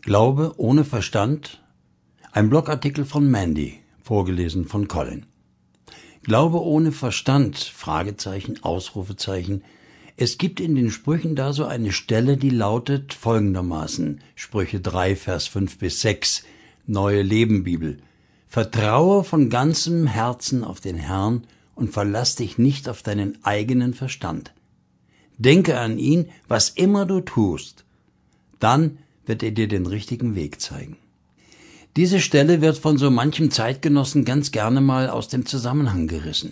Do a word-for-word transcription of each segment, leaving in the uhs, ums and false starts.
Glaube ohne Verstand? Ein Blogartikel von Mandy, vorgelesen von Colin. Glaube ohne Verstand? Fragezeichen, Ausrufezeichen. Es gibt in den Sprüchen da so eine Stelle, die lautet folgendermaßen, Sprüche drei, Vers fünf bis sechs, Neue Leben Bibel. Vertraue von ganzem Herzen auf den Herrn und verlass dich nicht auf deinen eigenen Verstand. Denke an ihn, was immer du tust. Dann wird er dir den richtigen Weg zeigen. Diese Stelle wird von so manchem Zeitgenossen ganz gerne mal aus dem Zusammenhang gerissen.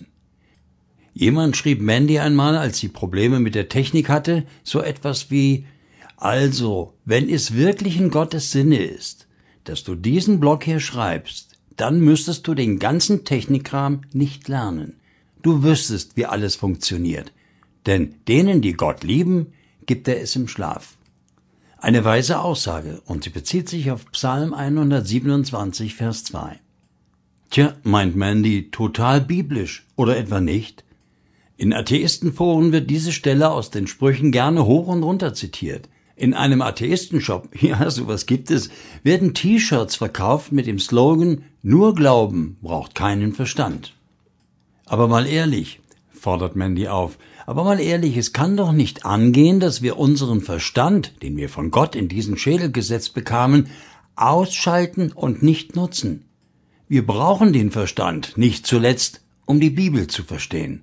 Jemand schrieb Mandy einmal, als sie Probleme mit der Technik hatte, so etwas wie: Also, wenn es wirklich in Gottes Sinne ist, dass du diesen Blog hier schreibst, dann müsstest du den ganzen Technikkram nicht lernen. Du wüsstest, wie alles funktioniert. Denn denen, die Gott lieben, gibt er es im Schlaf. Eine weise Aussage, und sie bezieht sich auf Psalm hundertsiebenundzwanzig, Vers zwei. Tja, meint Mandy, total biblisch, oder etwa nicht? In Atheistenforen wird diese Stelle aus den Sprüchen gerne hoch und runter zitiert. In einem Atheistenshop, ja, sowas gibt es, werden T-Shirts verkauft mit dem Slogan: Nur Glauben braucht keinen Verstand. Aber mal ehrlich, fordert Mandy auf, aber mal ehrlich, es kann doch nicht angehen, dass wir unseren Verstand, den wir von Gott in diesen Schädel gesetzt bekamen, ausschalten und nicht nutzen. Wir brauchen den Verstand, nicht zuletzt, um die Bibel zu verstehen.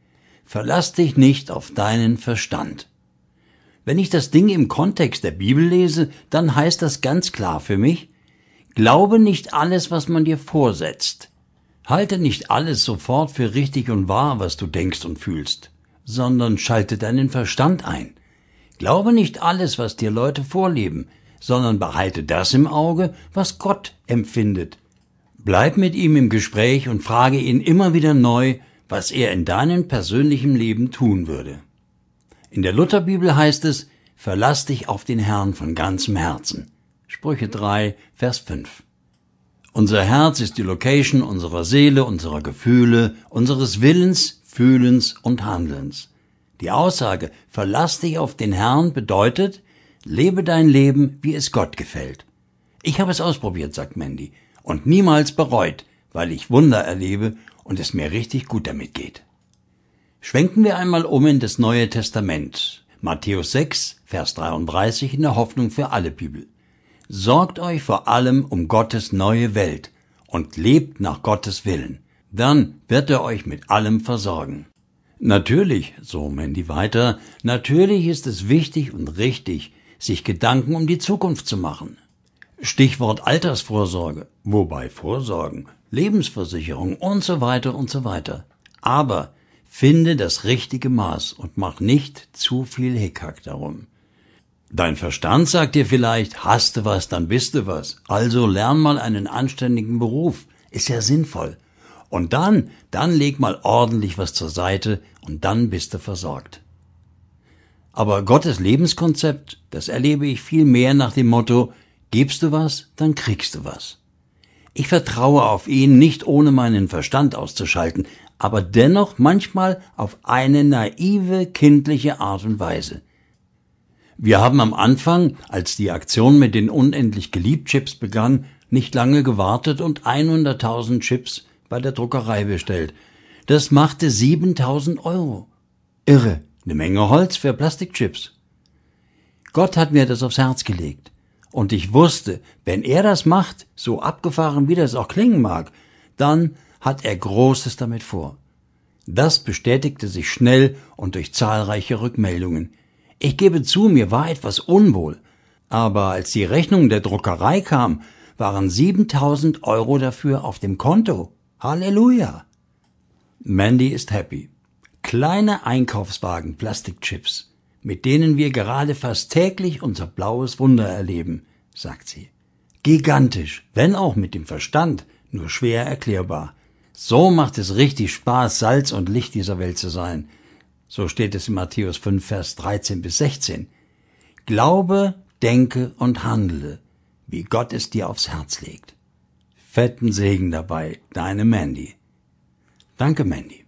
Verlass dich nicht auf deinen Verstand. Wenn ich das Ding im Kontext der Bibel lese, dann heißt das ganz klar für mich: Glaube nicht alles, was man dir vorsetzt. Halte nicht alles sofort für richtig und wahr, was du denkst und fühlst, sondern schalte deinen Verstand ein. Glaube nicht alles, was dir Leute vorleben, sondern behalte das im Auge, was Gott empfindet. Bleib mit ihm im Gespräch und frage ihn immer wieder neu, was er in deinem persönlichen Leben tun würde. In der Lutherbibel heißt es: Verlass dich auf den Herrn von ganzem Herzen. Sprüche drei, Vers fünf. Unser Herz ist die Location unserer Seele, unserer Gefühle, unseres Willens, Fühlens und Handelns. Die Aussage, verlass dich auf den Herrn, bedeutet, lebe dein Leben, wie es Gott gefällt. Ich habe es ausprobiert, sagt Mandy, und niemals bereut, weil ich Wunder erlebe und es mir richtig gut damit geht. Schwenken wir einmal um in das Neue Testament. Matthäus sechs, Vers dreiunddreißig in der Hoffnung für alle Bibel. Sorgt euch vor allem um Gottes neue Welt und lebt nach Gottes Willen. Dann wird er euch mit allem versorgen. Natürlich, so Mandy weiter, natürlich ist es wichtig und richtig, sich Gedanken um die Zukunft zu machen. Stichwort Altersvorsorge, wobei Vorsorgen, Lebensversicherung und so weiter und so weiter. Aber finde das richtige Maß und mach nicht zu viel Hickhack darum. Dein Verstand sagt dir vielleicht, hast du was, dann bist du was. Also lern mal einen anständigen Beruf. Ist ja sinnvoll. Und dann, dann leg mal ordentlich was zur Seite und dann bist du versorgt. Aber Gottes Lebenskonzept, das erlebe ich viel mehr nach dem Motto: Gibst du was, dann kriegst du was. Ich vertraue auf ihn, nicht ohne meinen Verstand auszuschalten, aber dennoch manchmal auf eine naive, kindliche Art und Weise. Wir haben am Anfang, als die Aktion mit den unendlich geliebt Chips begann, nicht lange gewartet und hunderttausend Chips bei der Druckerei bestellt. Das machte siebentausend Euro. Irre, eine Menge Holz für Plastikchips. Gott hat mir das aufs Herz gelegt. Und ich wusste, wenn er das macht, so abgefahren wie das auch klingen mag, dann hat er Großes damit vor. Das bestätigte sich schnell und durch zahlreiche Rückmeldungen. Ich gebe zu, mir war etwas unwohl, aber als die Rechnung der Druckerei kam, waren siebentausend Euro dafür auf dem Konto. Halleluja! Mandy ist happy. Kleine Einkaufswagen Plastikchips, mit denen wir gerade fast täglich unser blaues Wunder erleben, sagt sie. Gigantisch, wenn auch mit dem Verstand, nur schwer erklärbar. So macht es richtig Spaß, Salz und Licht dieser Welt zu sein. So steht es in Matthäus fünf, Vers dreizehn bis sechzehn. Glaube, denke und handle, wie Gott es dir aufs Herz legt. Fetten Segen dabei, deine Mandy. Danke, Mandy.